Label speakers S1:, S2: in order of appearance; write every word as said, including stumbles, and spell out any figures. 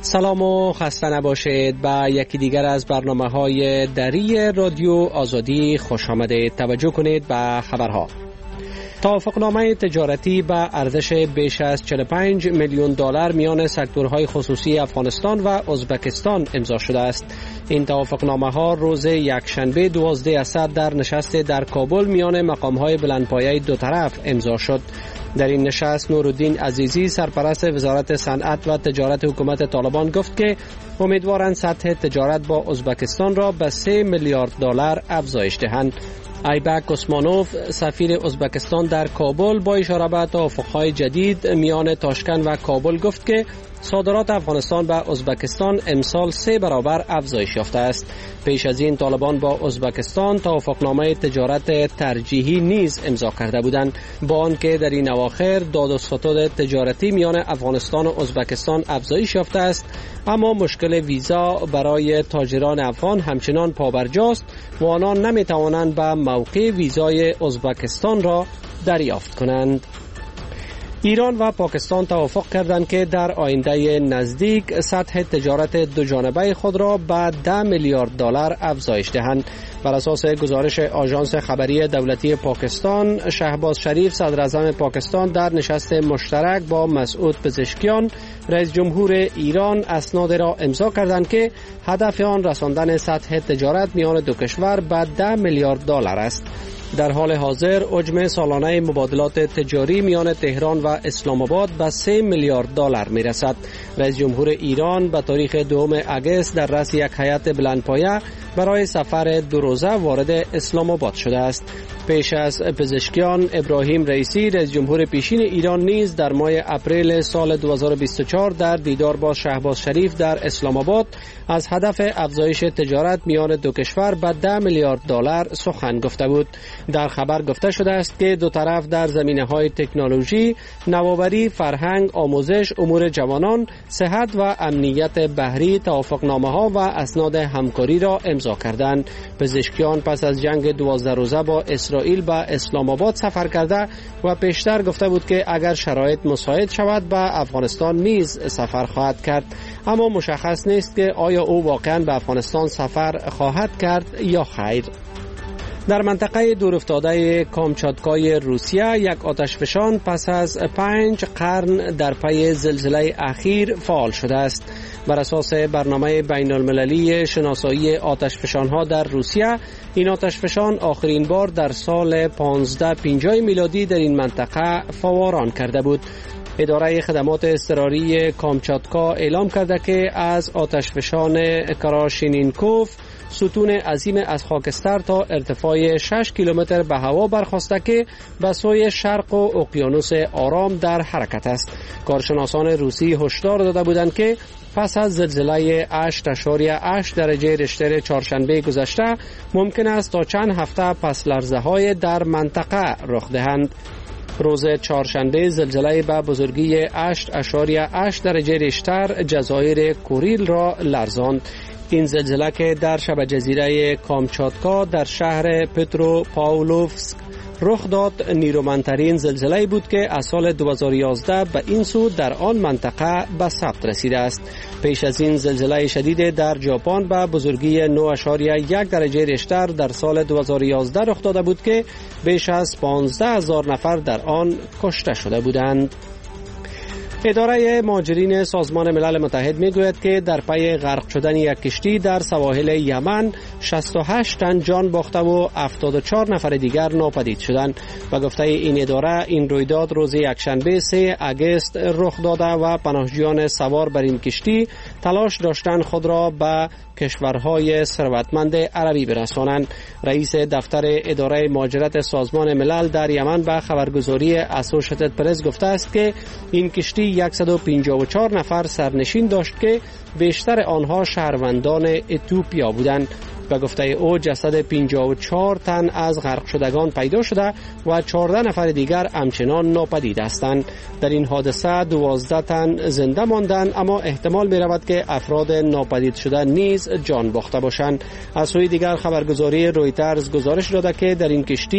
S1: سلام و خسته نباشید. به یکی دیگر از برنامه‌های دری رادیو آزادی خوش آمدید. توجه کنید به خبرها. توافقنامه تجارتی به ارزش بیش از چهل و پنج میلیون دلار میان سکتورهای خصوصی افغانستان و ازبکستان امضا شده است. این توافقنامه ها روز یکشنبه دوازده اسد در نشست در کابل میان مقامهای بلندپایه دو طرف امضا شد. در این نشست نورالدین عزیزی سرپرست وزارت صنعت و تجارت حکومت طالبان گفت که امیدوارند سطح تجارت با ازبکستان را به سه میلیارد دلار افزایش دهند. ایبک اسمانوف سفیر ازبکستان در کابل با اشاره به توافق‌های جدید میان تاشکند و کابل گفت که صادرات افغانستان به ازبکستان امسال سه برابر افزایش یافته است. پیش از این طالبان با ازبکستان توافقنامه تجارت ترجیحی نیز امضا کرده بودند، با آنکه در این اواخر داد و ستد تجارتی میان افغانستان و ازبکستان افزایش یافته است، اما مشکل ویزا برای تاجران افغان همچنان پابرجاست و آنان نمیتوانند به موقع ویزای ازبکستان را دریافت کنند. ایران و پاکستان توافق کردند که در آینده نزدیک سطح تجارت دو جانبه خود را به ده میلیارد دلار افزایش دهند. بر اساس گزارش آژانس خبری دولتی پاکستان، شهباز شریف صدر اعظم پاکستان در نشست مشترک با مسعود پزشکیان رئیس جمهور ایران اسناد را امضا کردند که هدف آن رساندن سطح تجارت میان دو کشور به ده میلیارد دلار است. در حال حاضر حجم سالانه مبادلات تجاری میان تهران و اسلام آباد به سه میلیارد دلار می رسد. رئیس جمهور ایران به تاریخ دوم اگست در رأس یک هیئت بلندپایه برای سفر دو روزه وارد اسلام آباد شده است. پیش از پزشکیان، ابراهیم رئیسی رئیس جمهور پیشین ایران نیز در ماه اپریل سال دو هزار و بیست و چهار در دیدار با شهباز شریف در اسلام آباد از هدف افزایش تجارت میان دو کشور به ده میلیارد دلار سخن گفته بود. در خبر گفته شده است که دو طرف در زمینه‌های تکنولوژی، نوآوری، فرهنگ، آموزش، امور جوانان، صحت و امنیت بحری توافقنامه‌ها و اسناد همکاری را امضا کردند. پزشکیان پس از جنگ دوازده روزه با اسرائیل به اسلام آباد سفر کرده و پیشتر گفته بود که اگر شرایط مساعد شود به افغانستان نیز سفر خواهد کرد، اما مشخص نیست که آیا او واقعا به افغانستان سفر خواهد کرد یا خیر. در منطقه دورافتاده کامچاتکای روسیه یک آتشفشان پس از پنج قرن در پی زلزله اخیر فعال شده است. بر اساس برنامه بین المللی شناسایی آتشفشان‌ها در روسیه، این آتشفشان آخرین بار در سال پانزده پنجاه میلادی در این منطقه فوران کرده بود. اداره خدمات اضطراری کامچاتکا اعلام کرده که از آتشفشان کراشینینکوف ستون عظیم از خاکستر تا ارتفاع شش کیلومتر به هوا برخاسته که به سوی شرق و اقیانوس آرام در حرکت است. کارشناسان روسی هشدار داده بودند که پس از زلزله هشت اشاریه هشت درجه ریشتر چهارشنبه گذشته ممکن است تا چند هفته پس لرزه‌های در منطقه رخ دهند. روز چهارشنبه زلزله به بزرگی هشت اشاریه هشت درجه ریشتر جزایر کوریل را لرزاند. این زلزله که در شبه جزیره کامچاتکا در شهر پترو پاولوفسک رخ داد، نیرومندترین زلزله بود که از سال دو هزار و یازده به این سو در آن منطقه به ثبت رسیده است. پیش از این زلزله شدید در ژاپن به بزرگی نه اشاریه یک درجه ریشتر در سال دو هزار و یازده رخ داده بود که بیش از پانزده هزار نفر در آن کشته شده بودند. اداره مهاجرین سازمان ملل متحد میگوید که در پی غرق شدن یک کشتی در سواحل یمن شصت و هشت تن جان باخته و هفتاد و چهار نفر دیگر ناپدید شدند. و گفته این اداره این رویداد روز یکشنبه سه اگست رخ داده و پناهجویان سوار بر این کشتی تلاش داشتند خود را به کشورهای ثروتمند عربی برسانند. رئیس دفتر اداره مهاجرت سازمان ملل در یمن به خبرگزاری اسوشیتد پرس گفته است که این کشتی صد و پنجاه و چهار نفر سرنشین داشت که بیشتر آنها شهروندان اتیوپیا بودند. و گفته او جسد پنجاه و چهار تن از غرق شدگان پیدا شده و چهارده نفر دیگر همچنان ناپدید هستند. در این حادثه دوازده تن زنده ماندند، اما احتمال می رود که افراد ناپدید شده نیز جان باخته باشند. از سوی دیگر خبرگزاری رویترز گزارش داده که در این کشتی